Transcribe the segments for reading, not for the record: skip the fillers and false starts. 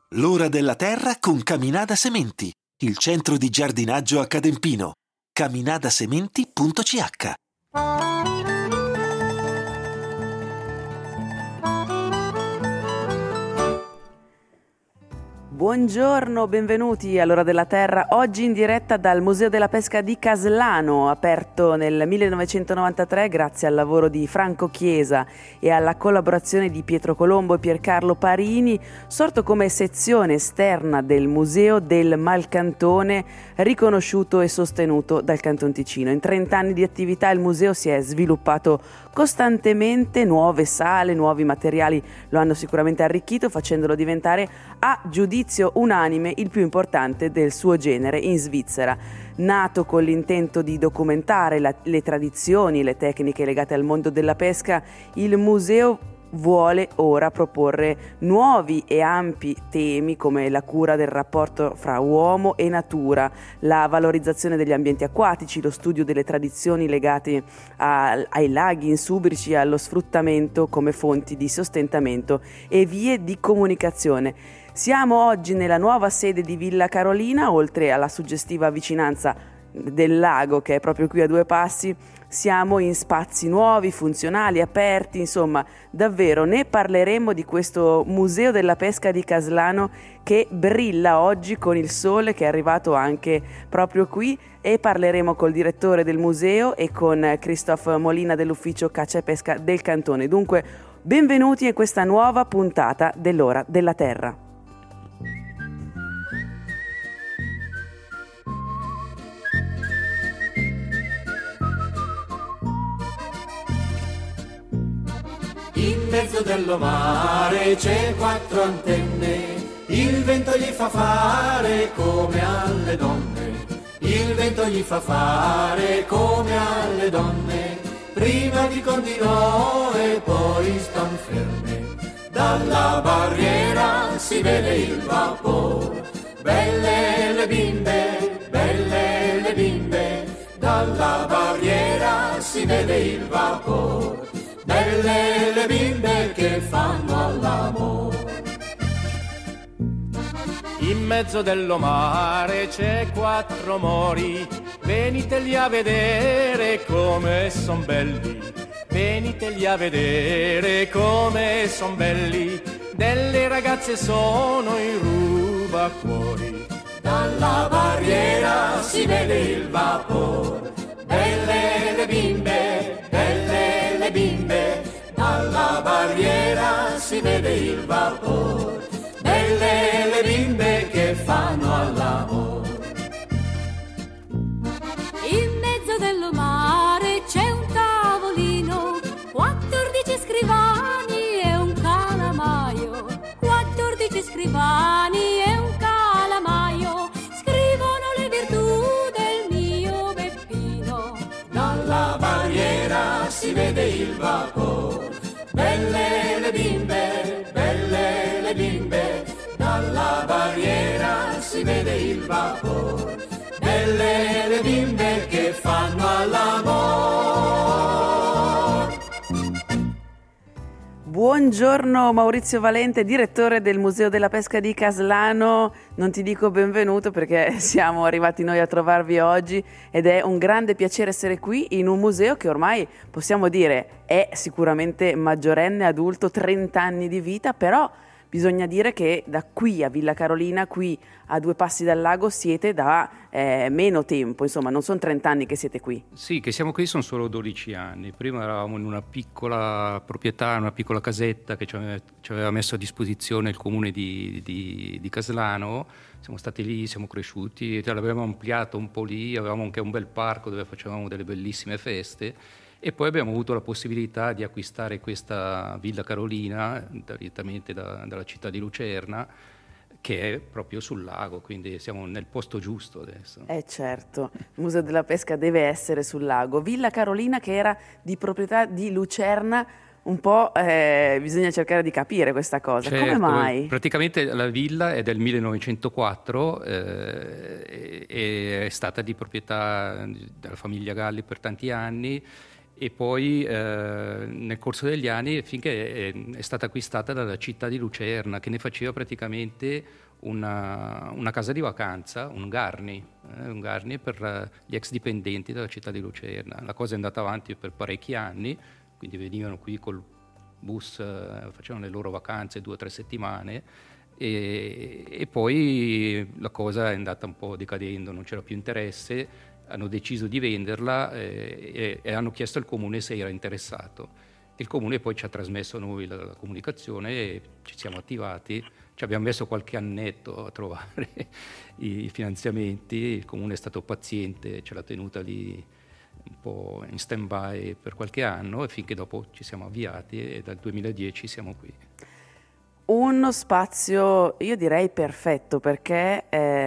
L'ora della terra con Caminada Sementi, il centro di giardinaggio a Cadempino. caminadasementi.ch. Buongiorno, benvenuti all'Ora della Terra, oggi in diretta dal Museo della Pesca di Caslano, aperto nel 1993 grazie al lavoro di Franco Chiesa e alla collaborazione di Pietro Colombo e Piercarlo Parini, sorto come sezione esterna del Museo del Malcantone, riconosciuto e sostenuto dal Canton Ticino. In 30 anni di attività il museo si è sviluppato costantemente, nuove sale, nuovi materiali lo hanno sicuramente arricchito, facendolo diventare a giudizio unanime il più importante del suo genere in Svizzera. Nato con l'intento di documentare le tradizioni, le tecniche legate al mondo della pesca, il museo vuole ora proporre nuovi e ampi temi come la cura del rapporto fra uomo e natura, la valorizzazione degli ambienti acquatici, lo studio delle tradizioni legate ai laghi insubrici e allo sfruttamento come fonti di sostentamento e vie di comunicazione. Siamo oggi nella nuova sede di Villa Carolina, oltre alla suggestiva vicinanza del lago che è proprio qui a due passi. Siamo in spazi nuovi, funzionali, aperti, insomma, davvero ne parleremo di questo Museo della Pesca di Caslano che brilla oggi con il sole che è arrivato anche proprio qui, e parleremo col direttore del museo e con Christophe Molina dell'ufficio caccia e pesca del cantone. Dunque, benvenuti in questa nuova puntata dell'Ora della Terra. In mezzo dello mare c'è 4 antenne, il vento gli fa fare come alle donne, il vento gli fa fare come alle donne, prima dicono di no e poi stan ferme, dalla barriera si vede il vapore, belle le bimbe, dalla barriera si vede il vapore, belle le bimbe che fanno all'amore. In mezzo dello mare c'è 4 mori, veniteli a vedere come son belli, veniteli a vedere come son belli, delle ragazze sono i rubacuori, dalla barriera si vede il vapore, belle le bimbe, dalla barriera si vede il vapore, belle le bimbe che fanno all'amore. In mezzo dello mare c'è un tavolino, 14 scrivani e un calamaio, 14 scrivani e un calamaio, scrivono le virtù del mio Beppino, dalla barriera si vede il vapore, belle le bimbe, dalla barriera si vede il vapore, belle le bimbe che fanno all'amore. Buongiorno Maurizio Valente, direttore del Museo della Pesca di Caslano. Non ti dico benvenuto perché siamo arrivati noi a trovarvi oggi ed è un grande piacere essere qui in un museo che ormai possiamo dire è sicuramente maggiorenne, adulto, 30 anni di vita, però bisogna dire che da qui a Villa Carolina, qui a due passi dal lago, siete da meno tempo, insomma non sono 30 anni che siete qui. Sì, che siamo qui sono solo 12 anni. Prima eravamo in una piccola proprietà, una piccola casetta che ci aveva messo a disposizione il comune di Caslano. Siamo stati lì, siamo cresciuti, l'abbiamo ampliato un po' lì, avevamo anche un bel parco dove facevamo delle bellissime feste. E poi abbiamo avuto la possibilità di acquistare questa Villa Carolina direttamente dalla città di Lucerna, che è proprio sul lago, quindi siamo nel posto giusto adesso. Certo, il Museo della Pesca deve essere sul lago. Villa Carolina che era di proprietà di Lucerna, un po' bisogna cercare di capire questa cosa. Certo, come mai? Praticamente la villa è del 1904 e è stata di proprietà della famiglia Galli per tanti anni. e poi nel corso degli anni, finché è stata acquistata dalla città di Lucerna, che ne faceva praticamente una casa di vacanza, un Garni per gli ex dipendenti della città di Lucerna. La cosa è andata avanti per parecchi anni, quindi venivano qui col bus, facevano le loro vacanze 2 o 3 settimane, e poi la cosa è andata un po' decadendo, non c'era più interesse, hanno deciso di venderla e hanno chiesto al comune se era interessato. Il comune poi ci ha trasmesso a noi la comunicazione e ci siamo attivati, ci abbiamo messo qualche annetto a trovare i finanziamenti, il comune è stato paziente, ce l'ha tenuta lì un po' in stand-by per qualche anno e finché dopo ci siamo avviati e dal 2010 siamo qui. Uno spazio, io direi perfetto, perché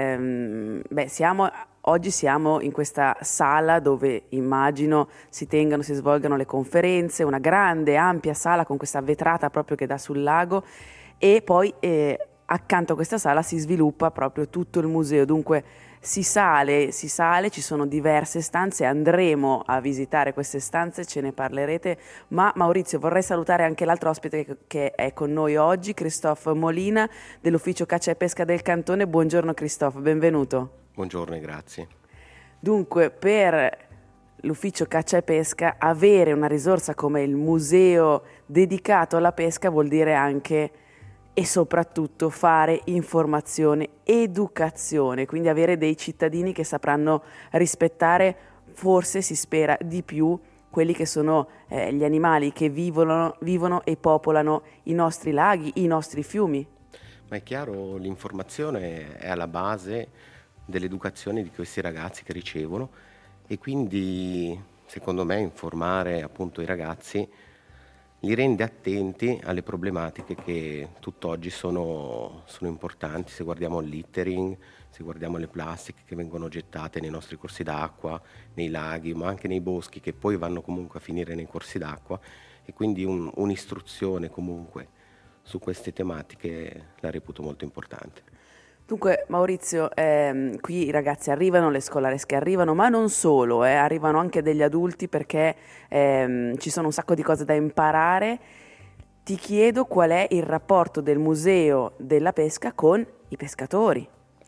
oggi siamo in questa sala dove immagino si svolgano le conferenze, una grande, ampia sala con questa vetrata proprio che dà sul lago, e poi accanto a questa sala si sviluppa proprio tutto il museo. Dunque si sale, ci sono diverse stanze, andremo a visitare queste stanze, ce ne parlerete, ma Maurizio, vorrei salutare anche l'altro ospite che è con noi oggi, Christophe Molina dell'Ufficio Caccia e Pesca del Cantone. Buongiorno Christophe, benvenuto. Buongiorno e grazie. Dunque, per l'Ufficio Caccia e Pesca avere una risorsa come il museo dedicato alla pesca vuol dire anche e soprattutto fare informazione, educazione, quindi avere dei cittadini che sapranno rispettare, forse si spera di più, quelli che sono gli animali che vivono e popolano i nostri laghi, i nostri fiumi. Ma è chiaro, l'informazione è alla base dell'educazione di questi ragazzi che ricevono, e quindi secondo me informare appunto i ragazzi li rende attenti alle problematiche che tutt'oggi sono importanti. Se guardiamo il littering, se guardiamo le plastiche che vengono gettate nei nostri corsi d'acqua, nei laghi, ma anche nei boschi, che poi vanno comunque a finire nei corsi d'acqua, e quindi un'istruzione comunque su queste tematiche la reputo molto importante. Dunque Maurizio, qui i ragazzi arrivano, le scolaresche arrivano, ma non solo, arrivano anche degli adulti, perché ci sono un sacco di cose da imparare. Ti chiedo qual è il rapporto del Museo della Pesca con i pescatori.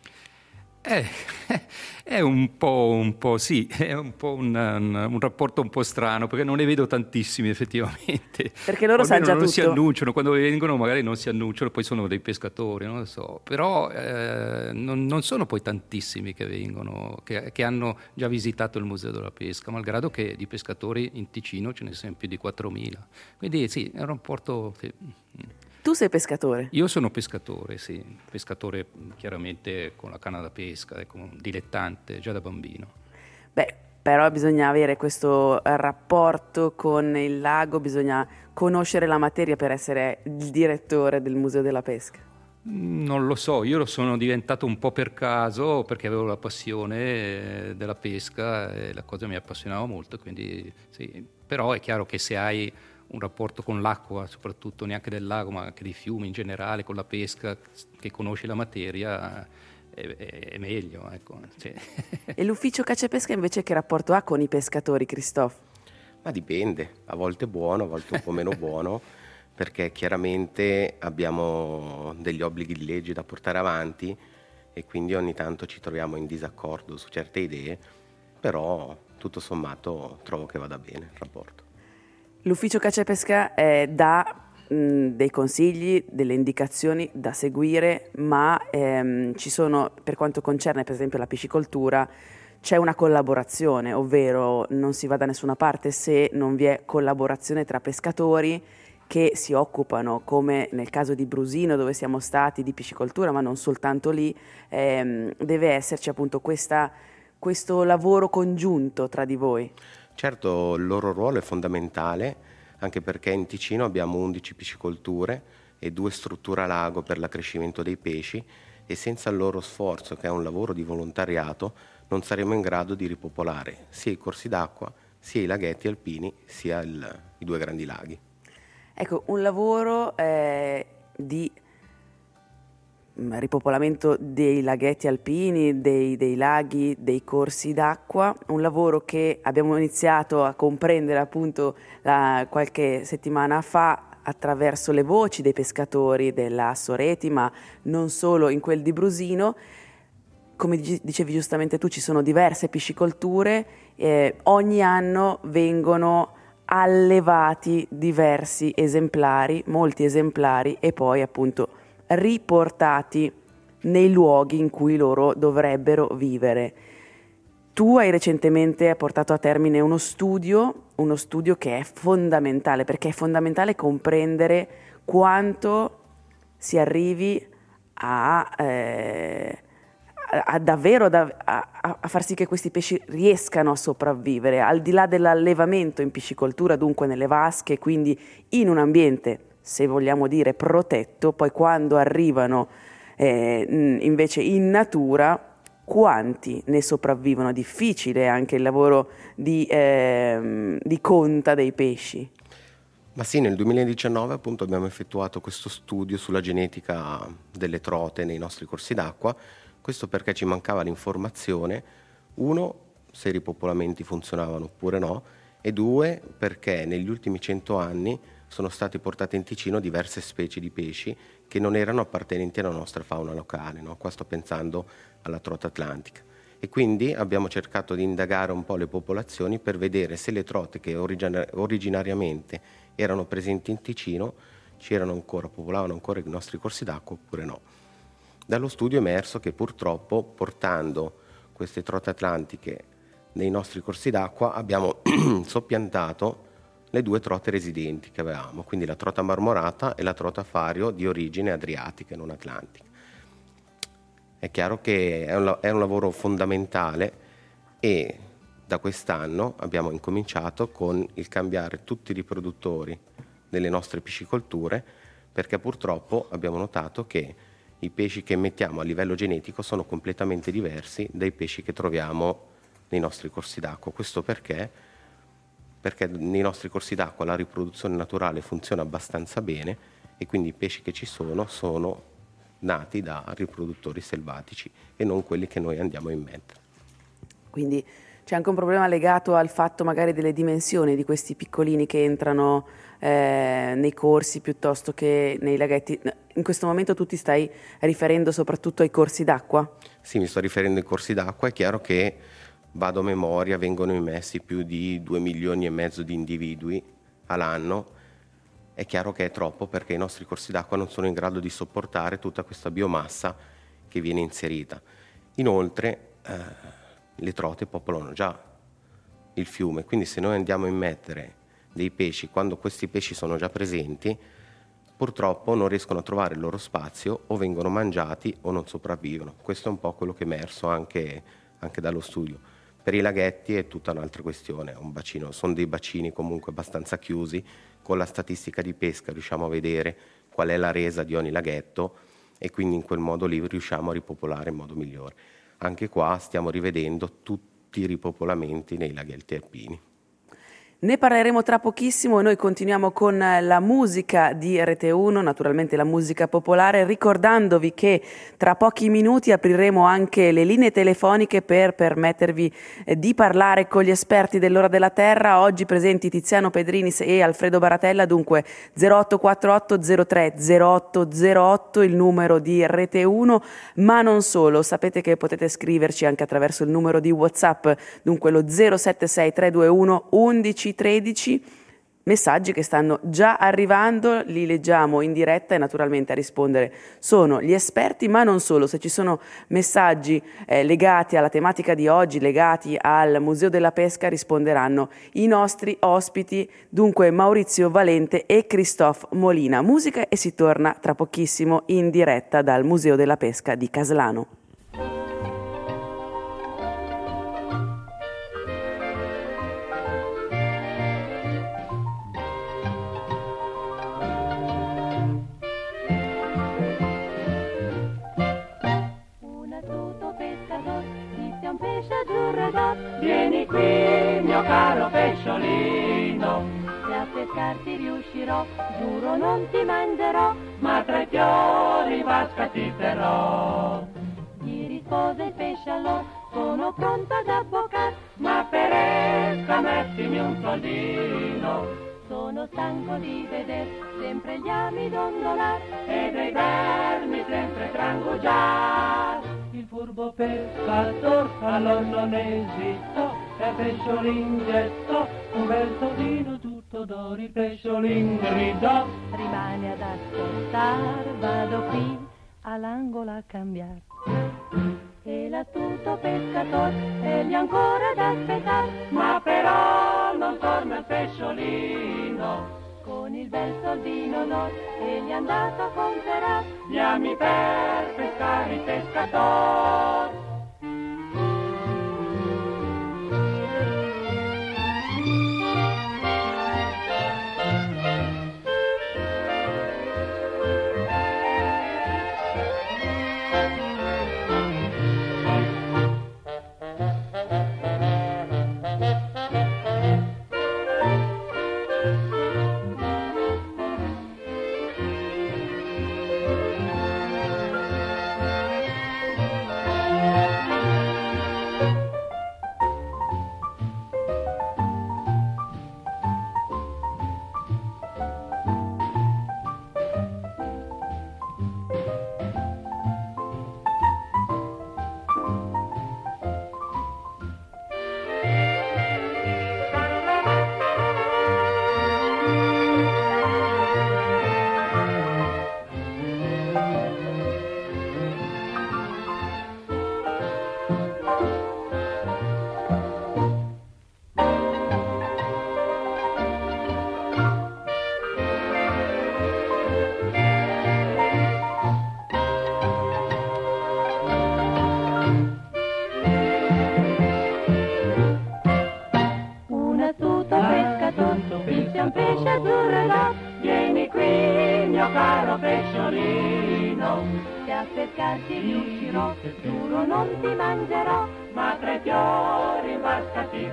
È un po' sì, è un po' un rapporto un po' strano, perché non ne vedo tantissimi effettivamente. Perché loro sanno già non tutto. Si annunciano, quando vengono magari non si annunciano, poi sono dei pescatori, non lo so. Però non sono poi tantissimi che vengono, che hanno già visitato il Museo della Pesca, malgrado che di pescatori in Ticino ce ne siano più di 4.000. Quindi sì, è un rapporto... Sì. Tu sei pescatore? Io sono pescatore, sì, pescatore chiaramente con la canna da pesca, un dilettante già da bambino. Beh, però bisogna avere questo rapporto con il lago, bisogna conoscere la materia per essere il direttore del Museo della Pesca. Non lo so, io lo sono diventato un po' per caso, perché avevo la passione della pesca e la cosa mi appassionava molto, quindi sì. Però è chiaro che se hai un rapporto con l'acqua, soprattutto neanche del lago, ma anche dei fiumi in generale, con la pesca, che conosci la materia, è meglio. Ecco. Sì. E l'Ufficio Caccia e Pesca invece che rapporto ha con i pescatori, Christophe? Ma dipende, a volte buono, a volte un po' meno buono, perché chiaramente abbiamo degli obblighi di legge da portare avanti e quindi ogni tanto ci troviamo in disaccordo su certe idee, però tutto sommato trovo che vada bene il rapporto. L'Ufficio Caccia e Pesca dà dei consigli, delle indicazioni da seguire, ma ci sono, per quanto concerne per esempio la piscicoltura, c'è una collaborazione, ovvero non si va da nessuna parte se non vi è collaborazione tra pescatori che si occupano, come nel caso di Brusino dove siamo stati, di piscicoltura, ma non soltanto lì, deve esserci appunto questo lavoro congiunto tra di voi. Certo, il loro ruolo è fondamentale, anche perché in Ticino abbiamo 11 piscicolture e 2 strutture a lago per l'accrescimento dei pesci, e senza il loro sforzo, che è un lavoro di volontariato, non saremo in grado di ripopolare sia i corsi d'acqua, sia i laghetti alpini, sia i 2 grandi laghi. Ecco, un lavoro di ripopolamento dei laghetti alpini, dei laghi, dei corsi d'acqua, un lavoro che abbiamo iniziato a comprendere appunto qualche settimana fa attraverso le voci dei pescatori della Soreti, ma non solo in quel di Brusino. Come dicevi giustamente tu, ci sono diverse piscicolture, ogni anno vengono allevati diversi esemplari, molti esemplari, e poi appunto riportati nei luoghi in cui loro dovrebbero vivere. Tu hai recentemente portato a termine uno studio che è fondamentale, perché è fondamentale comprendere quanto si arrivi a davvero a far sì che questi pesci riescano a sopravvivere, al di là dell'allevamento in piscicoltura, dunque nelle vasche, quindi in un ambiente, se vogliamo dire, protetto. Poi quando arrivano invece in natura, quanti ne sopravvivono? Difficile anche il lavoro di conta dei pesci. Ma sì, nel 2019 appunto abbiamo effettuato questo studio sulla genetica delle trote nei nostri corsi d'acqua. Questo perché ci mancava l'informazione, uno, se i ripopolamenti funzionavano oppure no, e due, perché negli ultimi 100 anni sono state portate in Ticino diverse specie di pesci che non erano appartenenti alla nostra fauna locale, no? Qua sto pensando alla trota atlantica. E quindi abbiamo cercato di indagare un po' le popolazioni per vedere se le trote che originariamente erano presenti in Ticino popolavano ancora i nostri corsi d'acqua oppure no. Dallo studio è emerso che purtroppo, portando queste trote atlantiche nei nostri corsi d'acqua, abbiamo soppiantato le due trote residenti che avevamo, quindi la trota marmorata e la trota fario di origine adriatica e non atlantica. È chiaro che è un lavoro fondamentale, e da quest'anno abbiamo incominciato con il cambiare tutti i riproduttori delle nostre piscicolture, perché purtroppo abbiamo notato che i pesci che mettiamo a livello genetico sono completamente diversi dai pesci che troviamo nei nostri corsi d'acqua. Questo perché nei nostri corsi d'acqua la riproduzione naturale funziona abbastanza bene, e quindi i pesci che ci sono nati da riproduttori selvatici e non quelli che noi andiamo a immettere. Quindi c'è anche un problema legato al fatto magari delle dimensioni di questi piccolini che entrano nei corsi piuttosto che nei laghetti. In questo momento tu ti stai riferendo soprattutto ai corsi d'acqua? Sì, mi sto riferendo ai corsi d'acqua. È chiaro che, vado a memoria, vengono immessi più di 2,5 milioni di individui all'anno. È chiaro che è troppo, perché i nostri corsi d'acqua non sono in grado di sopportare tutta questa biomassa che viene inserita. Inoltre le trote popolano già il fiume, quindi se noi andiamo a immettere dei pesci quando questi pesci sono già presenti, purtroppo non riescono a trovare il loro spazio, o vengono mangiati o non sopravvivono. Questo è un po' quello che è emerso anche dallo studio. Per i laghetti è tutta un'altra questione, sono dei bacini comunque abbastanza chiusi. Con la statistica di pesca riusciamo a vedere qual è la resa di ogni laghetto, e quindi in quel modo lì riusciamo a ripopolare in modo migliore. Anche qua stiamo rivedendo tutti i ripopolamenti nei laghetti alpini. Ne parleremo tra pochissimo. Noi continuiamo con la musica di Rete 1, naturalmente la musica popolare, ricordandovi che tra pochi minuti apriremo anche le linee telefoniche per permettervi di parlare con gli esperti dell'Ora della Terra. Oggi presenti Tiziano Pedrinis e Alfredo Baratella, dunque 0848 03 0808 il numero di Rete 1, ma non solo. Sapete che potete scriverci anche attraverso il numero di WhatsApp, dunque lo 076 321 11 13, messaggi che stanno già arrivando, li leggiamo in diretta, e naturalmente a rispondere sono gli esperti, ma non solo. Se ci sono messaggi legati alla tematica di oggi, legati al Museo della Pesca, risponderanno i nostri ospiti, dunque Maurizio Valente e Christophe Molina. Musica, e si torna tra pochissimo in diretta dal Museo della Pesca di Caslano. Vieni qui, mio caro pesciolino, se a pescarti riuscirò, giuro non ti mangerò, ma tra i fiori vasca ti terrò. Gli rispose il pesce allora, sono pronta ad avvocar, Ma per essa mettimi un soldino sono stanco di veder sempre gli ami dondolar e dei vermi sempre trangugiar. Il furbo pescator allora non esitò e pesciolin gettò un bel soldino tutto d'oro, il pesciolin gridò. rimane ad ascoltar, vado qui all'angolo a cambiar. E l'astuto pescator è lì ancora ad aspettar, Ma però non torna il pesciolino, con il bel soldino d'or e gli è andato a comperar. gli ami per pescare il pescator. pesce azzurro là, Vieni qui, mio caro pesciolino, se a pescarti riuscirò, giuro non ti mangerò, ma tra i fiori in vasca ti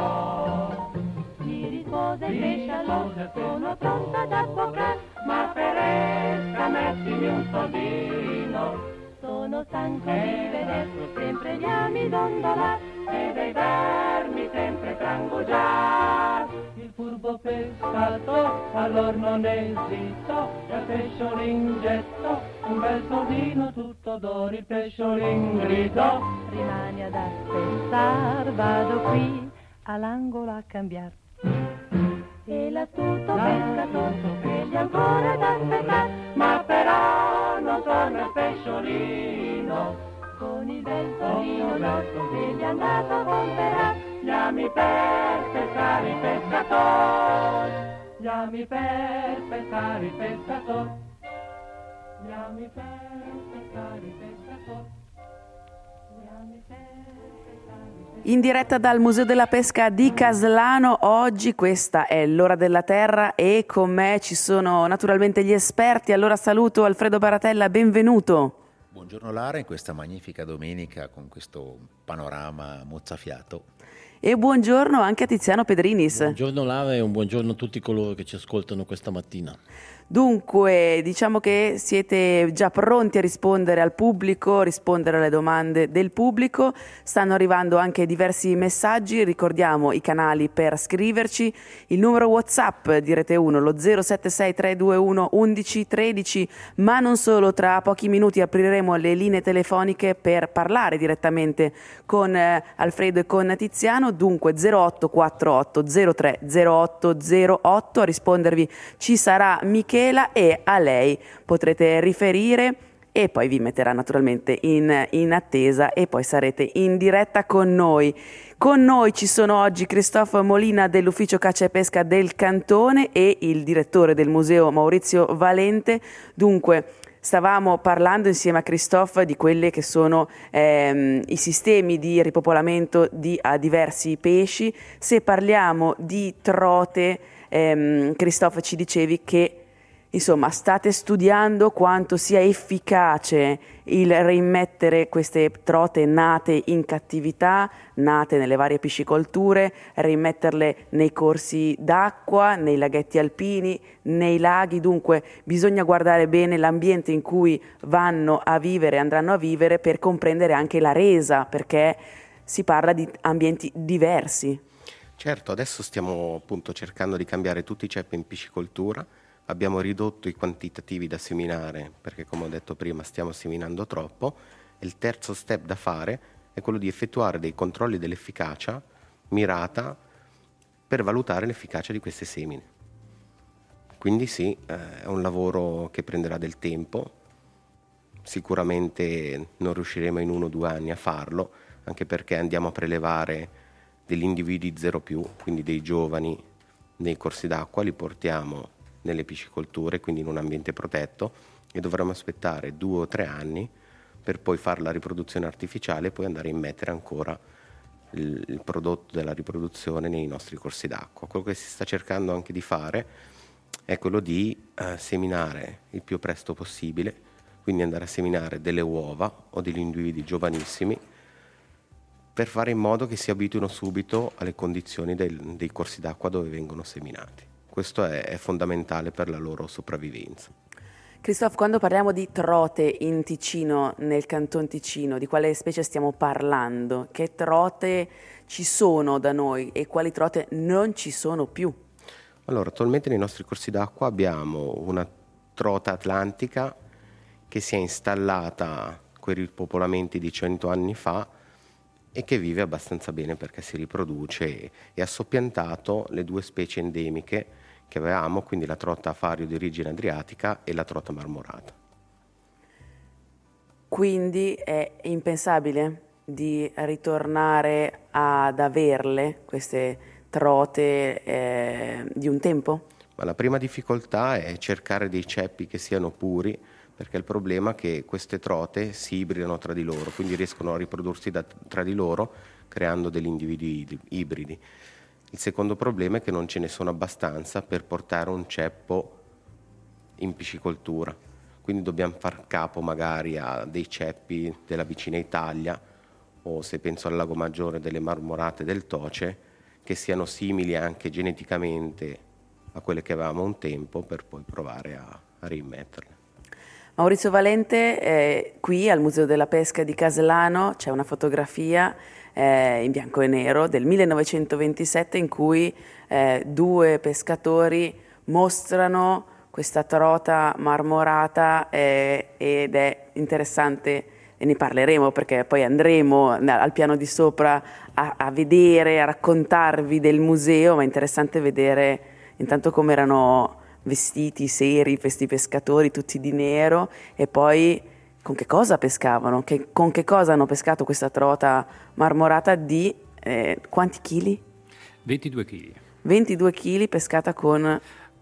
terrò. gli rispose il pesce allora, sono pronta ad avvocar, Ma per essa mettimi un soldino sono stanco di veder sempre gli ami dondolar, e dei vermi sempre trangugiar. Il furbo pescato allora non esitò, e al pesciolin gettò un bel soldino tutto d'oro, il pesciolin gridò. rimane ad aspettar, vado qui all'angolo a cambiar. E l'astuto pescatore sceglie ancora ad aspettar, Ma però non torna il pesciolino, con il bel soldino d'oro se gli è andato a comperar. gli ami per pescare il pescator, gli ami per pescare il pescator, gli ami per pescare il pescator, gli ami per pescare il pescator. In diretta dal Museo della Pesca di Caslano, oggi questa è l'Ora della Terra e con me ci sono naturalmente gli esperti. Allora saluto Alfredo Baratella, benvenuto. Buongiorno Lara, in questa magnifica domenica con questo panorama mozzafiato. E buongiorno anche a Tiziano Pedrinis. Buongiorno Lara e un buongiorno a tutti coloro che ci ascoltano questa mattina. Dunque, diciamo che siete già pronti a rispondere al pubblico, rispondere alle domande del pubblico. Stanno arrivando anche diversi messaggi, ricordiamo i canali per scriverci. Il numero WhatsApp di Rete 1, lo 076321 1113, ma non solo, tra pochi minuti apriremo le linee telefoniche per parlare direttamente con Alfredo e con Tiziano. Dunque 0848 03 0808, a rispondervi ci sarà Michela e a lei potrete riferire e poi vi metterà naturalmente in attesa e poi sarete in diretta con noi. Con noi ci sono oggi Christophe Molina dell'Ufficio Caccia e Pesca del Cantone e il direttore del museo Maurizio Valente. Dunque, stavamo parlando insieme a Christophe di quelli che sono i sistemi di ripopolamento a diversi pesci. Se parliamo di trote, Christophe, ci dicevi che Insomma, state studiando quanto sia efficace il rimettere queste trote nate in cattività, nate nelle varie piscicolture, rimetterle nei corsi d'acqua, nei laghetti alpini, nei laghi. Dunque bisogna guardare bene l'ambiente in cui vanno a vivere, andranno a vivere, per comprendere anche la resa, perché si parla di ambienti diversi. Certo, adesso stiamo appunto cercando di cambiare tutti i ceppi in piscicoltura. Abbiamo ridotto i quantitativi da seminare perché, come ho detto prima, stiamo seminando troppo. E il terzo step da fare è quello di effettuare dei controlli dell'efficacia mirata per valutare l'efficacia di queste semine. Quindi sì, è un lavoro che prenderà del tempo. Sicuramente non riusciremo in 1 o 2 anni a farlo, anche perché andiamo a prelevare degli individui 0+, quindi dei giovani, nei corsi d'acqua, li portiamo nelle piscicolture, quindi in un ambiente protetto, e dovremo aspettare 2 o 3 anni per poi fare la riproduzione artificiale e poi andare a immettere ancora il prodotto della riproduzione nei nostri corsi d'acqua. Quello che si sta cercando anche di fare è quello di seminare il più presto possibile, quindi andare a seminare delle uova o degli individui giovanissimi per fare in modo che si abituino subito alle condizioni dei corsi d'acqua dove vengono seminati. Questo è fondamentale per la loro sopravvivenza. Christophe, quando parliamo di trote in Ticino, nel Canton Ticino, di quale specie stiamo parlando? Che trote ci sono da noi e quali trote non ci sono più? Allora, attualmente nei nostri corsi d'acqua abbiamo una trota atlantica che si è installata con i ripopolamenti di 100 anni fa e che vive abbastanza bene perché si riproduce e ha soppiantato le 2 specie endemiche che avevamo, quindi la trota fario di origine adriatica e la trota marmorata. Quindi è impensabile di ritornare ad averle, queste trote di un tempo? Ma la prima difficoltà è cercare dei ceppi che siano puri, perché il problema è che queste trote si ibridano tra di loro, quindi riescono a riprodursi tra di loro creando degli individui ibridi. Il secondo problema è che non ce ne sono abbastanza per portare un ceppo in piscicoltura, quindi dobbiamo far capo magari a dei ceppi della vicina Italia o, se penso al Lago Maggiore, delle marmorate del Toce, che siano simili anche geneticamente a quelle che avevamo un tempo, per poi provare a rimetterle. Maurizio Valente, qui al Museo della Pesca di Caslano c'è una fotografia in bianco e nero del 1927 in cui 2 pescatori mostrano questa trota marmorata ed è interessante, e ne parleremo perché poi andremo al piano di sopra a vedere, a raccontarvi del museo, ma è interessante vedere intanto come erano vestiti seri questi pescatori, tutti di nero, e poi con che cosa pescavano, con che cosa hanno pescato questa trota marmorata di quanti chili? 22 kg. 22 kg pescata con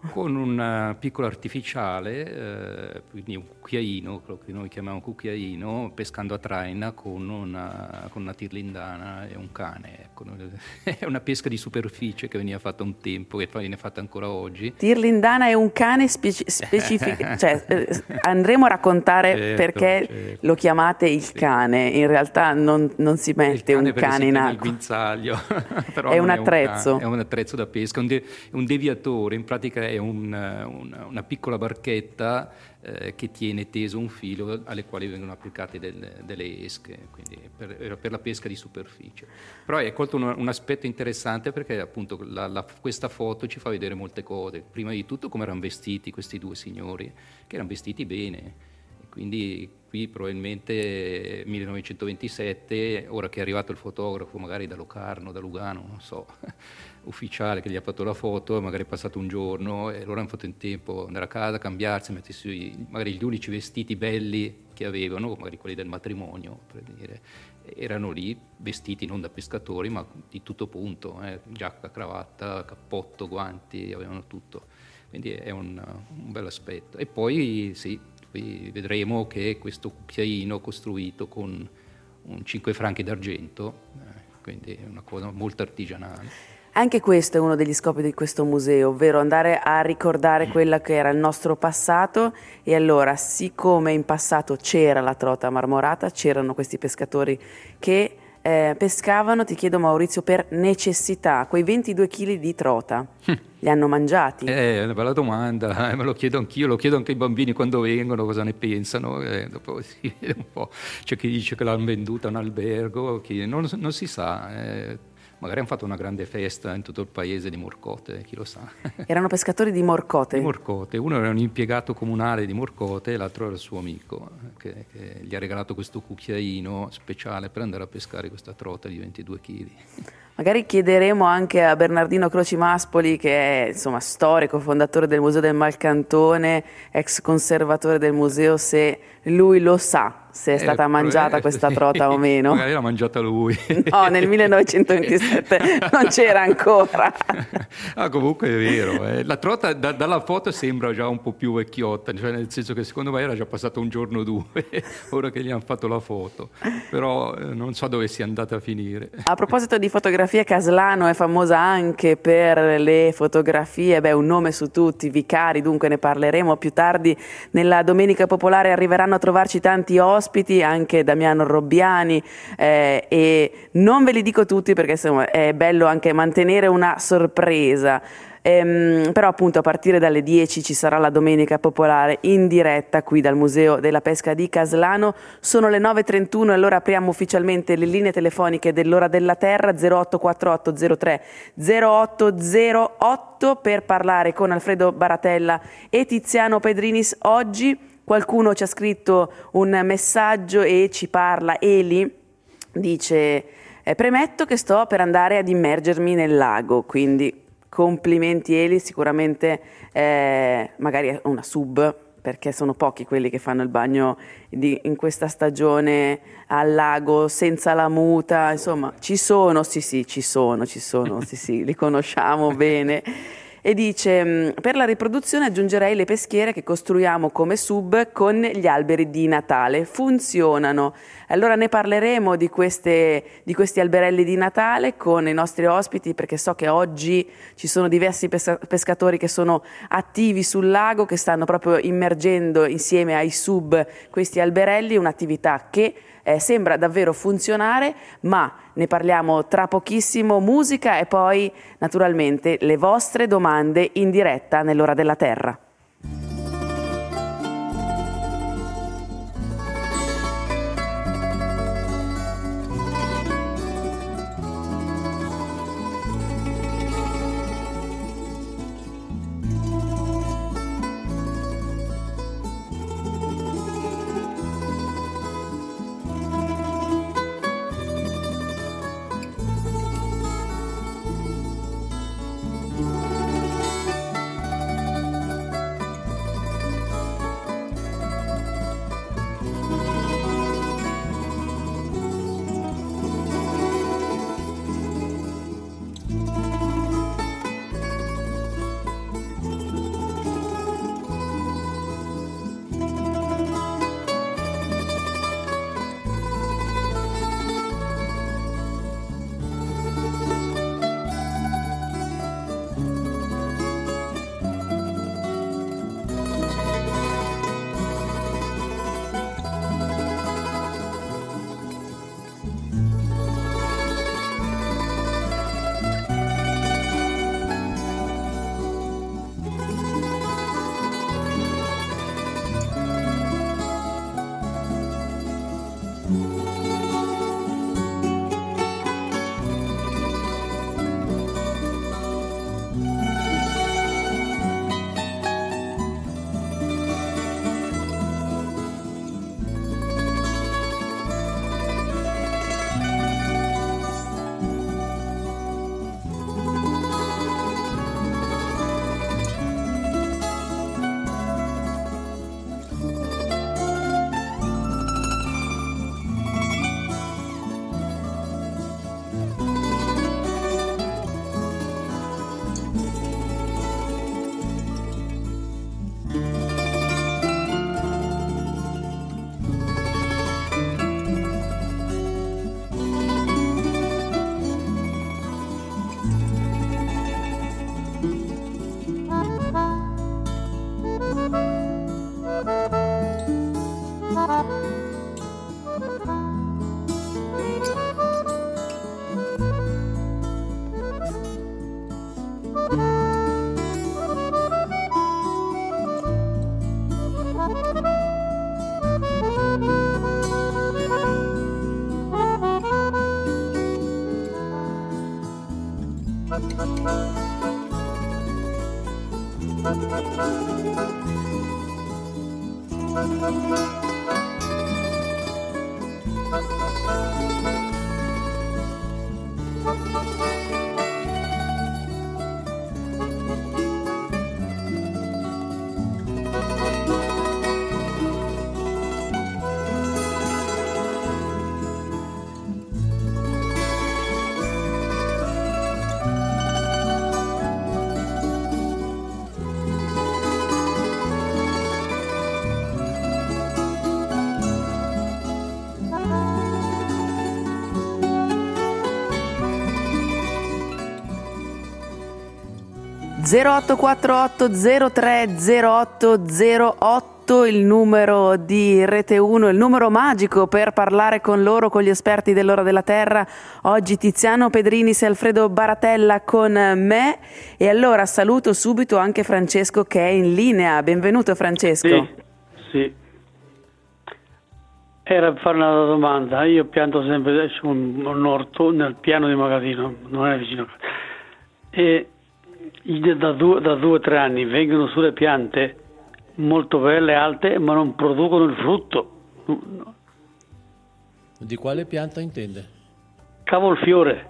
un piccolo artificiale, quindi un cucchiaino, quello che noi chiamiamo cucchiaino, pescando a traina con una tirlindana e un cane. Ecco. È una pesca di superficie che veniva fatta un tempo, che poi viene fatta ancora oggi. Tirlindana e un cane specifico, cioè andremo a raccontare perché lo chiamate il cane. In realtà non si mette un cane in acqua. Il guinzaglio. Però è un attrezzo. È un attrezzo da pesca, un deviatore, in pratica è una piccola barchetta che tiene teso un filo alle quali vengono applicate delle esche, quindi per la pesca di superficie. Però hai colto un aspetto interessante, perché appunto questa foto ci fa vedere molte cose. Prima di tutto come erano vestiti questi 2 signori, che erano vestiti bene. E quindi qui probabilmente 1927, ora che è arrivato il fotografo magari da Locarno, da Lugano, non so, ufficiale, che gli ha fatto la foto, magari è passato un giorno e loro hanno fatto in tempo andare a casa, cambiarsi, mettersi magari gli unici vestiti belli che avevano, magari quelli del matrimonio, per dire. Erano lì vestiti non da pescatori ma di tutto punto, giacca, cravatta, cappotto, guanti, avevano tutto, quindi è un bel aspetto. E poi sì, qui vedremo che questo cucchiaino costruito con un 5 franchi d'argento, quindi è una cosa molto artigianale. Anche questo è uno degli scopi di questo museo, ovvero andare a ricordare quello che era il nostro passato. E allora, siccome in passato c'era la trota marmorata, c'erano questi pescatori che pescavano, ti chiedo Maurizio, per necessità, quei 22 kg di trota, li hanno mangiati? È una bella domanda, me lo chiedo anch'io, lo chiedo anche ai bambini quando vengono, cosa ne pensano, dopo si vede un po', c'è chi dice che l'hanno venduta a un albergo, chi non si sa, magari hanno fatto una grande festa in tutto il paese di morcote, chi lo sa. Erano pescatori di morcote? Di morcote, uno era un impiegato comunale di morcote e l'altro era il suo amico, che gli ha regalato questo cucchiaino speciale per andare a pescare questa trota di 22 kg. Magari chiederemo anche a Bernardino Croci Maspoli, che è insomma storico, fondatore del Museo del Malcantone, ex conservatore del museo, se lui lo sa se è stata mangiata questa trota o meno. Magari l'ha mangiata lui. No, nel 1927 non c'era ancora. Comunque è vero, la trota dalla foto sembra già un po' più vecchiotta, cioè nel senso che secondo me era già passato un giorno o due ora che gli hanno fatto la foto, però non so dove sia andata a finire. A proposito di fotografie, Caslano è famosa anche per le fotografie, un nome su tutti, Vicari, dunque ne parleremo più tardi. Nella Domenica Popolare arriveranno a trovarci tanti ospiti, anche Damiano Robbiani, e non ve li dico tutti perché insomma è bello anche mantenere una sorpresa. Però appunto a partire dalle 10 ci sarà la Domenica Popolare in diretta qui dal Museo della Pesca di Caslano. Sono le 9:31 e allora apriamo ufficialmente le linee telefoniche dell'Ora della Terra 0848 03 0808 per parlare con Alfredo Baratella e Tiziano Pedrinis. Oggi qualcuno ci ha scritto un messaggio e ci parla. Eli dice: premetto che sto per andare ad immergermi nel lago, quindi complimenti Eli, sicuramente magari una sub, perché sono pochi quelli che fanno il bagno in questa stagione al lago senza la muta, insomma ci sono, sì, li conosciamo bene. E dice: per la riproduzione aggiungerei le peschiere che costruiamo come sub con gli alberi di Natale, funzionano. Allora ne parleremo di questi alberelli di Natale con i nostri ospiti, perché so che oggi ci sono diversi pescatori che sono attivi sul lago, che stanno proprio immergendo insieme ai sub questi alberelli, un'attività che sembra davvero funzionare, ma ne parliamo tra pochissimo. Musica e poi naturalmente le vostre domande in diretta nell'Ora della Terra. (0848) il numero di Rete 1, il numero magico per parlare con loro, con gli esperti dell'Ora della Terra. Oggi Tiziano Pedrinis e Alfredo Baratella con me, e allora saluto subito anche Francesco che è in linea. Benvenuto Francesco. Sì. Era per fare una domanda. Io pianto sempre su un orto nel piano di magazzino, non è vicino. E da 2 o 3 anni vengono sulle piante molto belle, alte, ma non producono il frutto. Di quale pianta intende? Cavolfiore.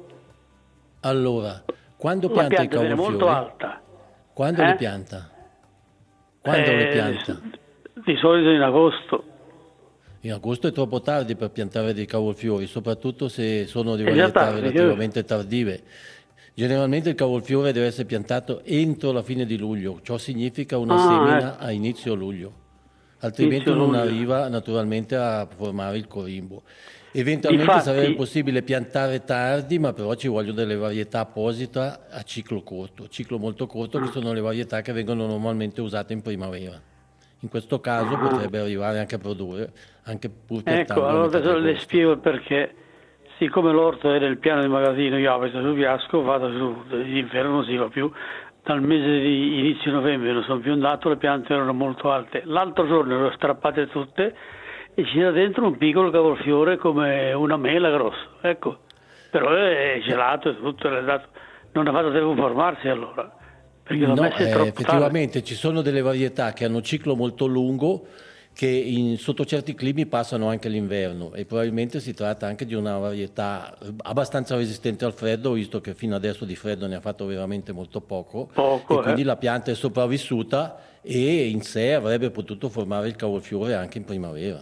Allora, quando La pianta il pianta viene cavolfiore? molto alta. Quando le pianta? Quando le pianta? Di solito in agosto. In agosto è troppo tardi per piantare dei cavolfiori, soprattutto se sono di varietà relativamente tardive. Generalmente il cavolfiore deve essere piantato entro la fine di luglio, ciò significa una semina a inizio luglio, altrimenti non arriva naturalmente a formare il corimbo. Eventualmente Infatti, sarebbe possibile piantare tardi, ma però ci vogliono delle varietà apposite a ciclo corto, ciclo molto corto, che sono le varietà che vengono normalmente usate in primavera. In questo caso potrebbe arrivare anche a produrre, anche pur piantando. Ecco, allora adesso le spiego il perché. Siccome l'orto è nel piano di magazzino, io abito sul Viasco, vado su, d'inverno non si va più, dal mese di inizio novembre non sono più andato, le piante erano molto alte. L'altro giorno le ho strappate tutte e c'era dentro un piccolo cavolfiore come una mela grosso, ecco, però è gelato e tutto, non ha fatto tempo a formarsi allora. Perché No, effettivamente ci sono delle varietà che hanno un ciclo molto lungo, che sotto certi climi passano anche l'inverno, e probabilmente si tratta anche di una varietà abbastanza resistente al freddo, visto che fino adesso di freddo ne ha fatto veramente molto poco e quindi la pianta è sopravvissuta e in sé avrebbe potuto formare il cavolfiore anche in primavera.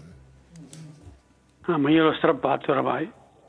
Ma io l'ho strappato oramai.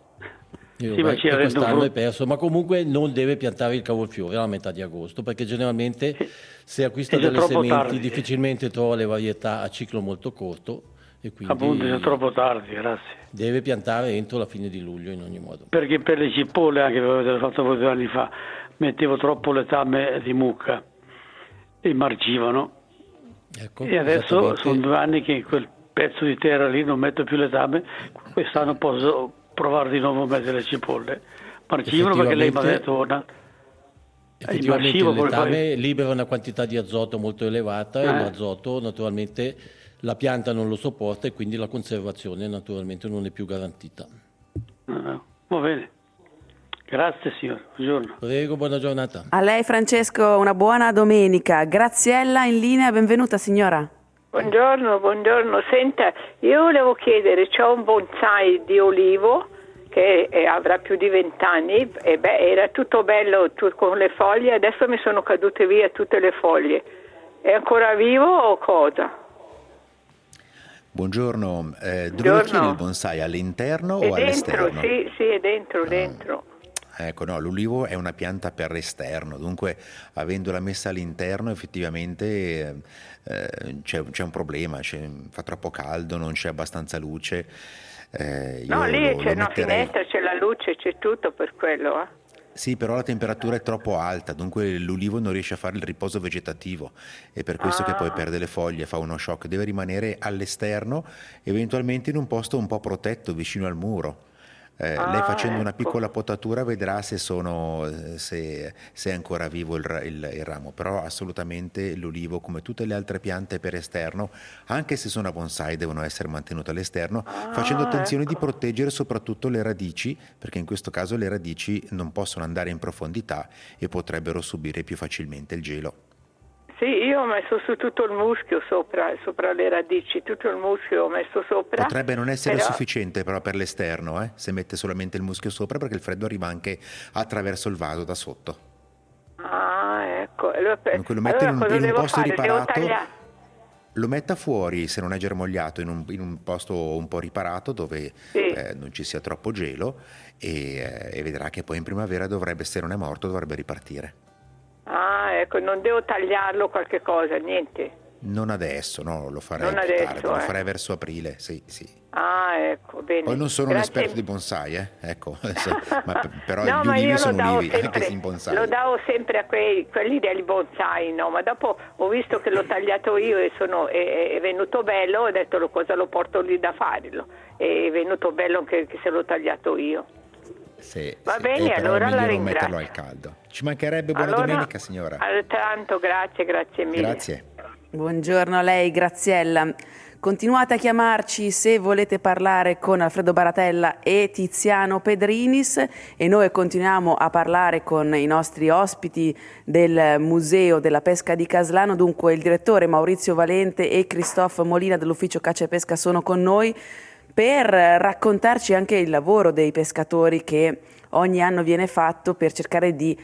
Quest'anno è perso, ma comunque non deve piantare il cavolfiore alla metà di agosto, perché generalmente se acquista delle sementi difficilmente trova le varietà a ciclo molto corto, e quindi appunto è troppo tardi, grazie. Deve piantare entro la fine di luglio in ogni modo. Perché per le cipolle, anche per l'ho fatto 2 anni fa, mettevo troppo letame di mucca e marcivano, e adesso sono 2 anni che in quel pezzo di terra lì non metto più letame. Quest'anno posso provare di nuovo a mettere le cipolle, marcivano perché lei mi ha detto effettivamente il letame libera una quantità di azoto molto elevata e l'azoto naturalmente la pianta non lo sopporta, e quindi la conservazione naturalmente non è più garantita. Va bene, grazie signore, buongiorno. Prego, buona giornata. A lei Francesco una buona domenica. Graziella in linea, benvenuta signora. Buongiorno. Senta, io volevo chiedere, c'ho un bonsai di olivo che avrà più di 20 anni, e era tutto bello con le foglie, adesso mi sono cadute via tutte le foglie. È ancora vivo o cosa? Buongiorno, dove tiene il bonsai? All'interno o all'esterno? Sì, è dentro. Ecco, no, l'ulivo è una pianta per l'esterno, dunque avendola messa all'interno effettivamente c'è un problema, fa troppo caldo, non c'è abbastanza luce. No, lì c'è una finestra, c'è la luce, c'è tutto per quello. Sì, però la temperatura è troppo alta, dunque l'ulivo non riesce a fare il riposo vegetativo, e per questo che poi perde le foglie, fa uno shock. Deve rimanere all'esterno, eventualmente in un posto un po' protetto, vicino al muro. Lei facendo una ecco. piccola potatura vedrà se è ancora vivo il ramo, però assolutamente l'ulivo, come tutte le altre piante per esterno, anche se sono a bonsai, devono essere mantenute all'esterno, facendo attenzione di proteggere soprattutto le radici, perché in questo caso le radici non possono andare in profondità e potrebbero subire più facilmente il gelo. Sì, io ho messo su tutto il muschio sopra le radici, tutto il muschio ho messo sopra. Potrebbe non essere però... sufficiente però per l'esterno, se mette solamente il muschio sopra, perché il freddo arriva anche attraverso il vaso da sotto. Ecco. Dunque lo mette in un posto riparato, Devo tagliare. lo metta fuori se non è germogliato in un posto un po' riparato dove non ci sia troppo gelo e vedrà che poi in primavera dovrebbe, se non è morto, dovrebbe ripartire. Ecco, non devo tagliarlo qualche cosa, niente. Non adesso, no, lo farei Non più adesso, tardi, lo farei verso aprile, sì. Ecco, bene. Poi non sono un Grazie. esperto di bonsai, ecco, però No, gli ma ulivi io sono lo davo ulivi, sempre, anche se in bonsai. lo davo sempre a quelli del bonsai, no? Ma dopo ho visto che l'ho tagliato io e è venuto bello, ho detto cosa lo porto lì da farlo. È venuto bello anche se l'ho tagliato io. Va bene, però allora è meglio la non ringrazio. metterlo al caldo. Ci mancherebbe, buona domenica signora. Altrettanto, grazie mille. Grazie. Buongiorno a lei, Graziella. Continuate a chiamarci se volete parlare con Alfredo Baratella e Tiziano Pedrinis e noi continuiamo a parlare con i nostri ospiti del Museo della Pesca di Caslano. Dunque il direttore Maurizio Valente e Christophe Molina dell'Ufficio Caccia e Pesca sono con noi per raccontarci anche il lavoro dei pescatori che ogni anno viene fatto per cercare di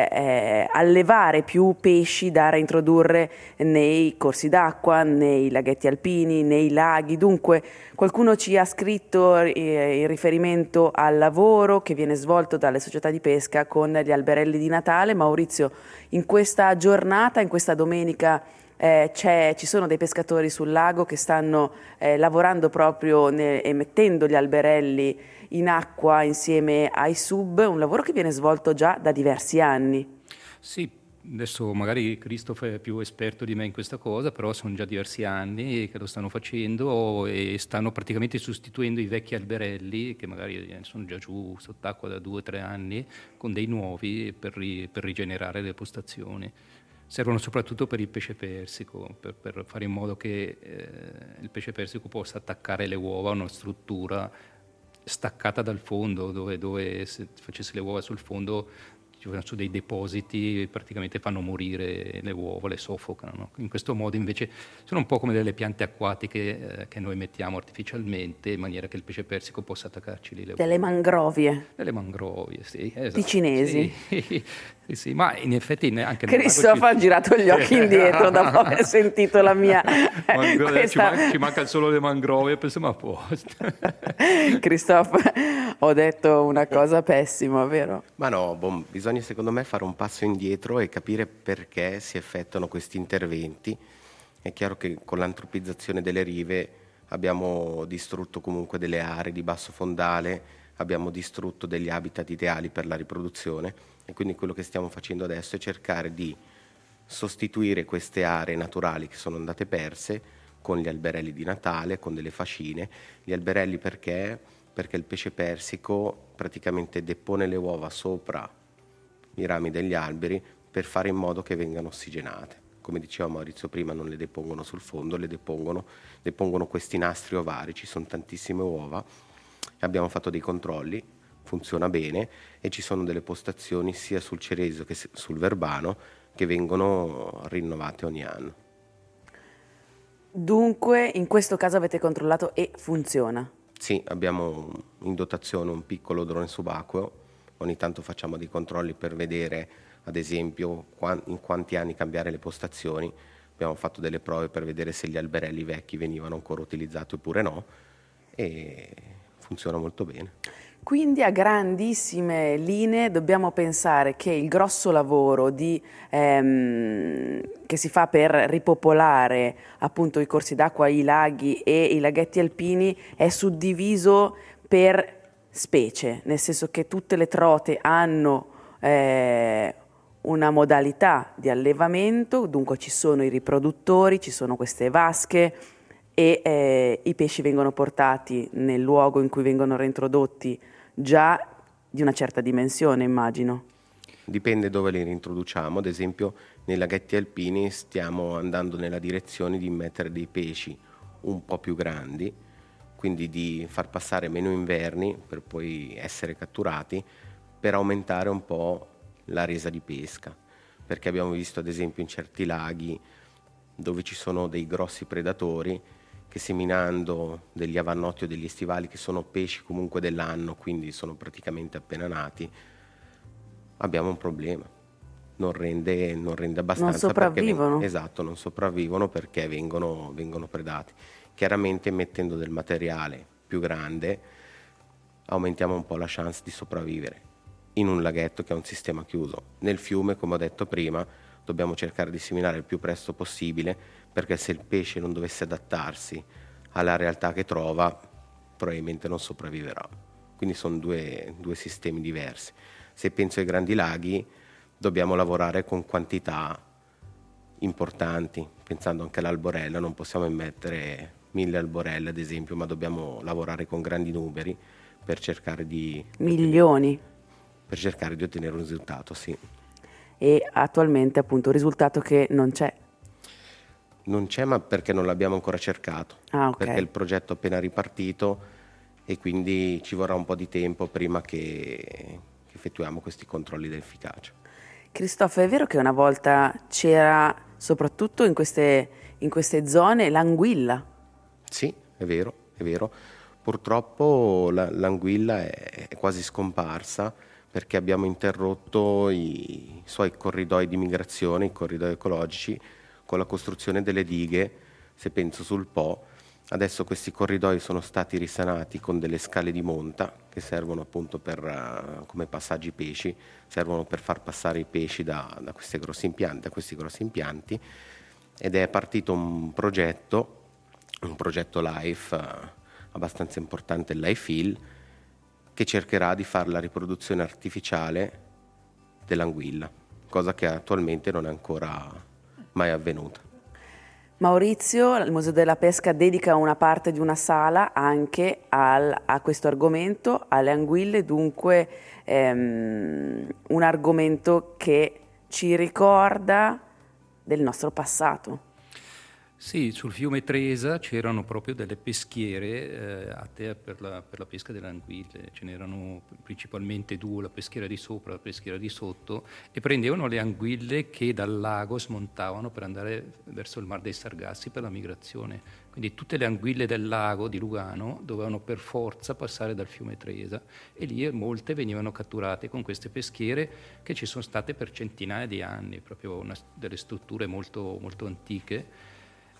allevare più pesci da reintrodurre nei corsi d'acqua, nei laghetti alpini, nei laghi. Dunque qualcuno ci ha scritto in riferimento al lavoro che viene svolto dalle società di pesca con gli alberelli di Natale. Maurizio, in questa giornata, in questa domenica, ci sono dei pescatori sul lago che stanno lavorando proprio e mettendo gli alberelli in acqua insieme ai sub, un lavoro che viene svolto già da diversi anni. Sì, adesso magari Christophe è più esperto di me in questa cosa, però sono già diversi anni che lo stanno facendo e stanno praticamente sostituendo i vecchi alberelli che magari sono già giù sott'acqua da 2 o 3 anni con dei nuovi per rigenerare le postazioni. Servono soprattutto per il pesce persico, per fare in modo che il pesce persico possa attaccare le uova a una struttura staccata dal fondo, dove se facesse le uova sul fondo ci sono dei depositi, praticamente fanno morire le uova, le soffocano, no? In questo modo invece sono un po' come delle piante acquatiche che noi mettiamo artificialmente in maniera che il pesce persico possa attaccarci lì le uova. Delle mangrovie. Delle mangrovie, sì, esatto. Cinesi. Sì, ma in effetti anche Christophe ha girato gli occhi indietro dopo aver sentito la mia ci manca solo le mangrovie e pensiamo a posto. Christophe, ho detto una cosa pessima, vero? Ma no, bisogna secondo me fare un passo indietro e capire perché si effettuano questi interventi. È chiaro che con l'antropizzazione delle rive abbiamo distrutto comunque delle aree di basso fondale, abbiamo distrutto degli habitat ideali per la riproduzione e quindi quello che stiamo facendo adesso è cercare di sostituire queste aree naturali che sono andate perse con gli alberelli di Natale, con delle fascine. Gli alberelli perché? Perché il pesce persico praticamente depone le uova sopra i rami degli alberi per fare in modo che vengano ossigenate. Come diceva Maurizio prima, non le depongono sul fondo, le depongono questi nastri ovari, ci sono tantissime uova. Abbiamo fatto dei controlli, funziona bene e ci sono delle postazioni sia sul Ceresio che sul Verbano che vengono rinnovate ogni anno. Dunque in questo caso avete controllato e funziona? Sì, abbiamo in dotazione un piccolo drone subacqueo, ogni tanto facciamo dei controlli per vedere ad esempio in quanti anni cambiare le postazioni. Abbiamo fatto delle prove per vedere se gli alberelli vecchi venivano ancora utilizzati oppure no e funziona molto bene. Quindi a grandissime linee dobbiamo pensare che il grosso lavoro che si fa per ripopolare appunto i corsi d'acqua, i laghi e i laghetti alpini è suddiviso per specie, nel senso che tutte le trote hanno una modalità di allevamento, dunque ci sono i riproduttori, ci sono queste vasche e i pesci vengono portati nel luogo in cui vengono reintrodotti già di una certa dimensione, immagino. Dipende dove li reintroduciamo, ad esempio nei laghetti alpini stiamo andando nella direzione di mettere dei pesci un po' più grandi, quindi di far passare meno inverni per poi essere catturati, per aumentare un po' la resa di pesca, perché abbiamo visto ad esempio in certi laghi dove ci sono dei grossi predatori che seminando degli avannotti o degli stivali che sono pesci comunque dell'anno, quindi sono praticamente appena nati, abbiamo un problema. Non rende abbastanza. Non sopravvivono. Esatto, non sopravvivono perché vengono predati. Chiaramente mettendo del materiale più grande aumentiamo un po' la chance di sopravvivere in un laghetto che è un sistema chiuso. Nel fiume, come ho detto prima, dobbiamo cercare di seminare il più presto possibile, perché se il pesce non dovesse adattarsi alla realtà che trova, probabilmente non sopravviverà. Quindi sono due sistemi diversi. Se penso ai grandi laghi, dobbiamo lavorare con quantità importanti, pensando anche all'alborella, non possiamo immettere 1000 alborelle ad esempio, ma dobbiamo lavorare con grandi numeri per cercare di... Milioni. Per cercare di ottenere un risultato, sì. E attualmente appunto un risultato che non c'è. Non c'è, ma perché non l'abbiamo ancora cercato. Ah, ok. Perché il progetto è appena ripartito e quindi ci vorrà un po' di tempo prima che effettuiamo questi controlli d'efficacia. Cristoforo, è vero che una volta c'era, soprattutto in queste zone, l'anguilla? Sì, è vero, è vero. Purtroppo l'anguilla è quasi scomparsa perché abbiamo interrotto i suoi corridoi di migrazione, i corridoi ecologici, con la costruzione delle dighe. Se penso sul Po, adesso questi corridoi sono stati risanati con delle scale di monta che servono appunto come passaggi pesci, servono per far passare i pesci da questi grossi impianti, ed è partito un progetto LIFE abbastanza importante, il LIFE, che cercherà di fare la riproduzione artificiale dell'anguilla, cosa che attualmente non è ancora mai avvenuta. Maurizio, il Museo della Pesca dedica una parte di una sala anche a questo argomento, alle anguille, dunque un argomento che ci ricorda del nostro passato. Sì, sul fiume Tresa c'erano proprio delle peschiere atte per la pesca delle anguille. Ce n'erano principalmente due, la peschiera di sopra e la peschiera di sotto, e prendevano le anguille che dal lago smontavano per andare verso il Mar dei Sargassi per la migrazione. Quindi tutte le anguille del lago di Lugano dovevano per forza passare dal fiume Tresa, e lì molte venivano catturate con queste peschiere che ci sono state per centinaia di anni, proprio delle strutture molto, molto antiche.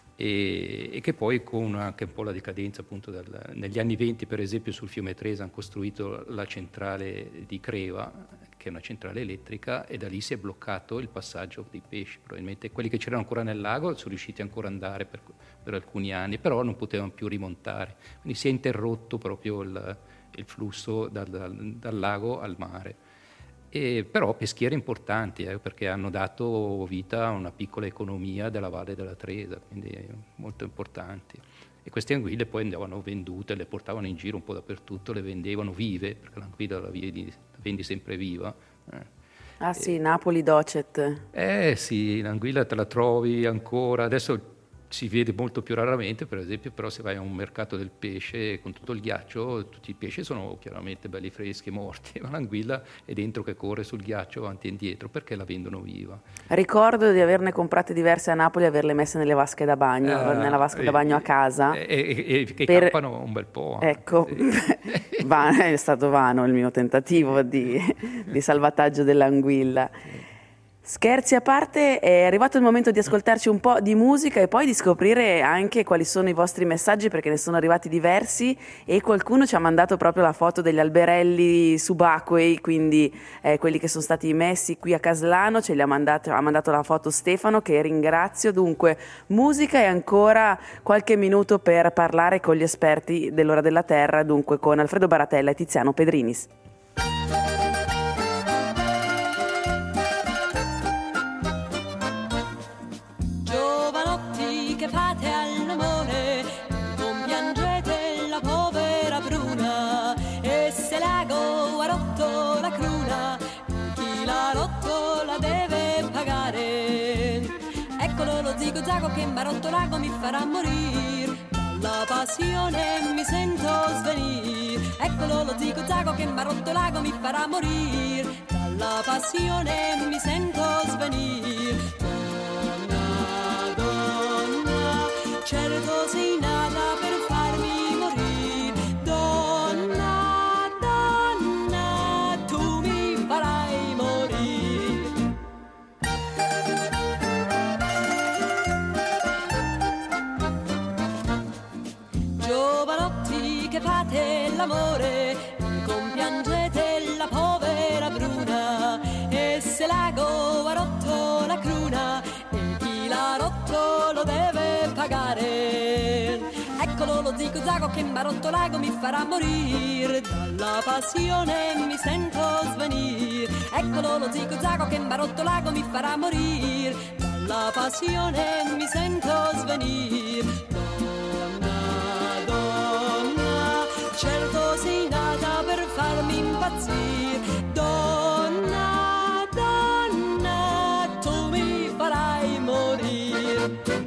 E che poi con anche un po' la decadenza appunto negli anni 20 per esempio sul fiume Tresa hanno costruito la centrale di Creva, che è una centrale elettrica, e da lì si è bloccato il passaggio dei pesci. Probabilmente quelli che c'erano ancora nel lago sono riusciti ancora ad andare per alcuni anni, però non potevano più rimontare, quindi si è interrotto proprio il flusso dal lago al mare. Però peschiere importanti, perché hanno dato vita a una piccola economia della Valle della Tresa, quindi molto importanti. E queste anguille poi andavano vendute, le portavano in giro un po' dappertutto, le vendevano vive, perché l'anguilla la vendi sempre viva. Ah sì, Napoli Docet. Sì, l'anguilla te la trovi ancora, adesso si vede molto più raramente, per esempio, però se vai a un mercato del pesce con tutto il ghiaccio, tutti i pesci sono chiaramente belli freschi e morti, ma l'anguilla è dentro che corre sul ghiaccio avanti e indietro perché la vendono viva. Ricordo di averne comprate diverse a Napoli e averle messe nelle vasche da bagno, nella vasca da bagno a casa. E che cappano un bel po'. Ecco, Sì. È stato vano il mio tentativo di salvataggio dell'anguilla. Scherzi a parte, è arrivato il momento di ascoltarci un po' di musica e poi di scoprire anche quali sono i vostri messaggi, perché ne sono arrivati diversi e qualcuno ci ha mandato proprio la foto degli alberelli subacquei, quindi quelli che sono stati messi qui a Caslano, ha mandato la foto Stefano, che ringrazio. Dunque musica e ancora qualche minuto per parlare con gli esperti dell'Ora della Terra, dunque con Alfredo Baratella e Tiziano Pedrinis. zigo-zago che m'arrottolago mi farà morire. Dalla passione mi sento svenire. Eccolo lo zigo-zago che m'arrottolago mi farà morire. Dalla passione mi sento svenire. Donna, donna, certo sei nata per farmi morire. Donna, donna, tu mi farai morire. Giovanotti che fate l'amore, compiangete la povera bruna, e se l'ago ha rotto la cruna, e chi l'ha rotto lo deve pagare. Eccolo lo zigo-zago che m'ha rotto l'ago mi farà morire. Dalla passione mi sento svenire. Eccolo lo zigo-zago che m'ha rotto l'ago mi farà morire. Dalla passione mi sento svenire. Donna, donna, certo sei nata per farmi impazzire. Donna, donna, tu mi farai morire.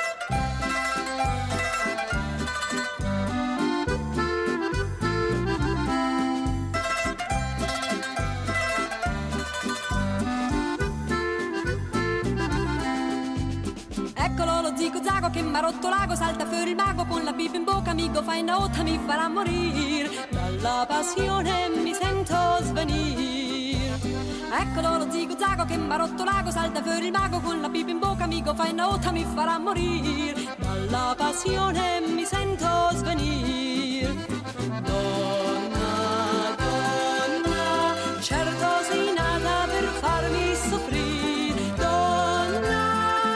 Eccolo lo zigo-zago che m'ha rotto l'ago, salta fuori il mago con la pipa in bocca, amico fai una otta, mi farà morire. Dalla passione mi sento svenire. Eccolo lo zigo-zago che m'ha rotto l'ago, salta fuori il mago con la pipa in bocca, amico fai una otta, mi farà morire. Dalla passione mi sento svenire. Donna, donna, certo sei nata per farmi soffrire. Donna,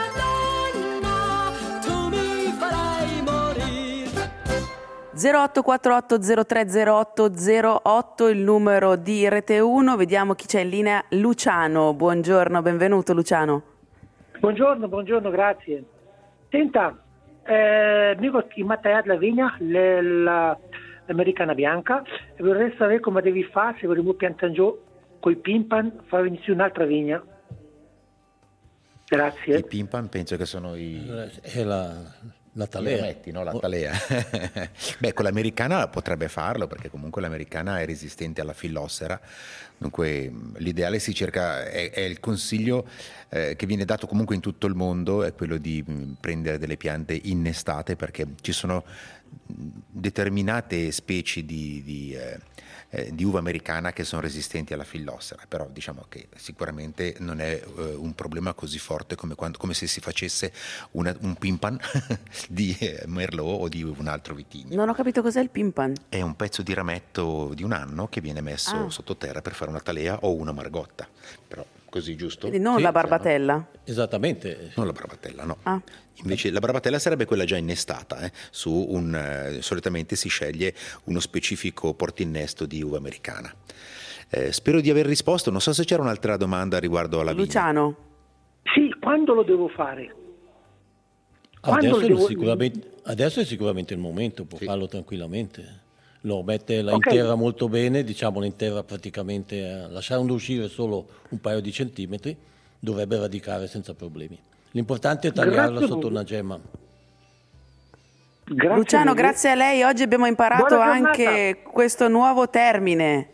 0848030808 il numero di Rete 1. Vediamo chi c'è in linea. Luciano, buongiorno, benvenuto Luciano. Buongiorno, grazie. Senta, amico che mi ha tagliato la vigna, l'americana bianca, e vorrei sapere come devi fare se vogliamo piantare giù coi pimpan, far venire un'altra vigna. Grazie. I pimpan penso che sono è la talea. Metti, no? La talea. Beh, con l'americana potrebbe farlo, perché comunque l'americana è resistente alla fillossera. Dunque l'ideale si cerca, è il consiglio che viene dato comunque in tutto il mondo, è quello di prendere delle piante innestate, perché ci sono determinate specie di uva americana che sono resistenti alla fillossera, però diciamo che sicuramente non è un problema così forte come se si facesse un pimpan di Merlot o di un altro vitigno. Non ho capito cos'è il pimpan. È un pezzo di rametto di un anno che viene messo sottoterra per fare una talea o una margotta, però così, giusto? Quindi non la barbatella? No? Esattamente. Non la barbatella, no. Invece la barbatella sarebbe quella già innestata, solitamente si sceglie uno specifico portinnesto di uva americana. Spero di aver risposto, non so se c'era un'altra domanda riguardo alla Luciano. Vigna. Sì, quando lo devo fare? Adesso è sicuramente il momento, può farlo tranquillamente. Lo mette in terra molto bene, diciamo in terra praticamente, lasciando uscire solo un paio di centimetri, dovrebbe radicare senza problemi. L'importante è tagliarla sotto una gemma. Luciano, grazie a lei. Oggi abbiamo imparato anche questo nuovo termine.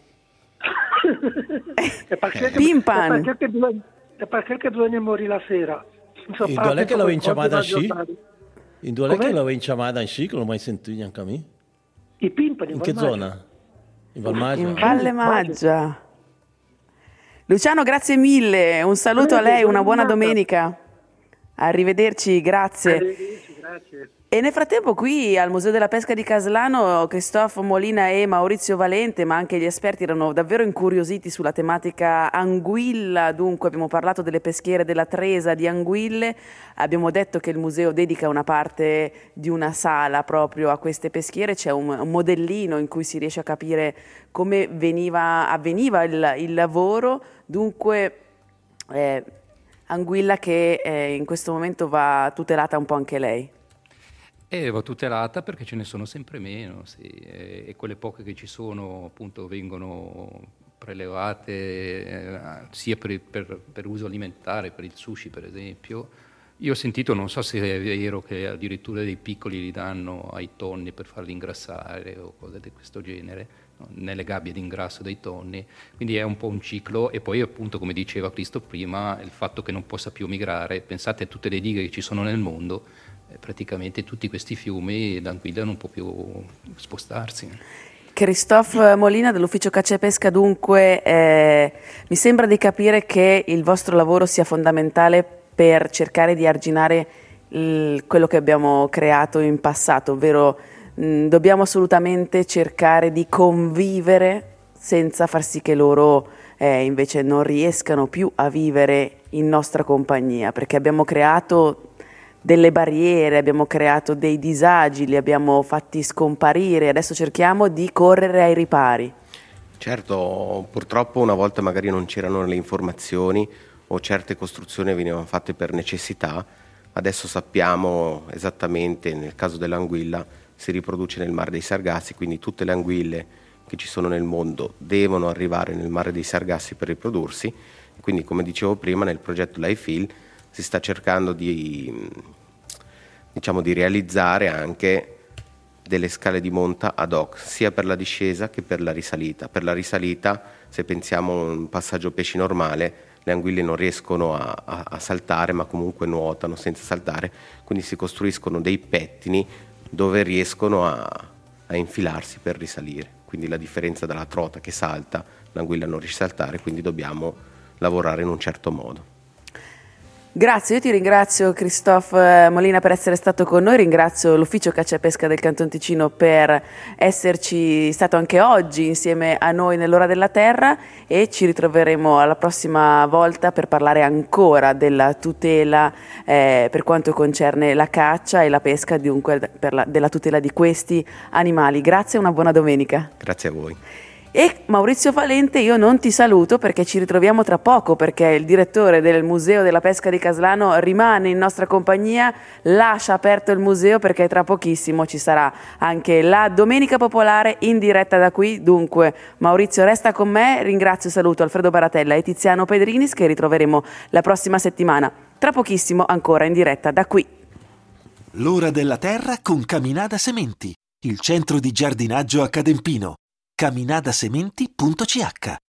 Pimpan. È perché bisogna morire la sera. In dove è che l'avevo chiamata in dove è che l'avevo chiamata in sci, che l'ho mai sentito neanche a me? I pimpan in che zona? In Valmaggia? In Valle Maggia. Luciano, grazie mille. Un saluto a lei, una buona domenica. Arrivederci, grazie. Arrivederci, grazie. E nel frattempo qui al Museo della Pesca di Caslano Cristoforo Molina e Maurizio Valente, ma anche gli esperti, erano davvero incuriositi sulla tematica anguilla. Dunque abbiamo parlato delle peschiere della Tresa di anguille, abbiamo detto che il museo dedica una parte di una sala proprio a queste peschiere, c'è un modellino in cui si riesce a capire come avveniva il lavoro. Dunque anguilla che in questo momento va tutelata un po' anche lei. Va tutelata perché ce ne sono sempre meno, sì, e quelle poche che ci sono appunto vengono prelevate sia per uso alimentare, per il sushi per esempio, Io ho sentito, non so se è vero, che addirittura dei piccoli li danno ai tonni per farli ingrassare o cose di questo genere, no? Nelle gabbie di ingrasso dei tonni, quindi è un po' un ciclo. E poi appunto, come diceva Cristo prima, il fatto che non possa più migrare. Pensate a tutte le dighe che ci sono nel mondo, praticamente tutti questi fiumi, l'anguilla non può più spostarsi. Christophe Molina dell'Ufficio Caccia e Pesca, dunque mi sembra di capire che il vostro lavoro sia fondamentale per cercare di arginare quello che abbiamo creato in passato, ovvero dobbiamo assolutamente cercare di convivere senza far sì che loro invece non riescano più a vivere in nostra compagnia, perché abbiamo creato delle barriere, abbiamo creato dei disagi, li abbiamo fatti scomparire, adesso cerchiamo di correre ai ripari. Certo, purtroppo una volta magari non c'erano le informazioni o certe costruzioni venivano fatte per necessità, adesso sappiamo esattamente, nel caso dell'anguilla si riproduce nel mare dei Sargassi, quindi tutte le anguille che ci sono nel mondo devono arrivare nel mare dei Sargassi per riprodursi, quindi come dicevo prima nel progetto LifeHeal si sta cercando di realizzare anche delle scale di monta ad hoc, sia per la discesa che per la risalita. Per la risalita, se pensiamo a un passaggio pesci normale, le anguille non riescono a saltare, ma comunque nuotano senza saltare, quindi si costruiscono dei pettini dove riescono a infilarsi per risalire. Quindi la differenza dalla trota che salta, l'anguilla non riesce a saltare, quindi dobbiamo lavorare in un certo modo. Grazie, io ti ringrazio Christophe Molina per essere stato con noi, ringrazio l'Ufficio Caccia e Pesca del Canton Ticino per esserci stato anche oggi insieme a noi nell'Ora della Terra, e ci ritroveremo alla prossima volta per parlare ancora della tutela per quanto concerne la caccia e la pesca, dunque della tutela di questi animali. Grazie e una buona domenica. Grazie a voi. E Maurizio Valente, io non ti saluto perché ci ritroviamo tra poco, perché il direttore del Museo della Pesca di Caslano rimane in nostra compagnia, lascia aperto il museo perché tra pochissimo ci sarà anche la Domenica Popolare in diretta da qui. Dunque Maurizio resta con me, ringrazio e saluto Alfredo Baratella e Tiziano Pedrinis, che ritroveremo la prossima settimana, tra pochissimo ancora in diretta da qui. L'Ora della Terra con Caminada Sementi, il centro di giardinaggio a Cadempino. caminadasementi.ch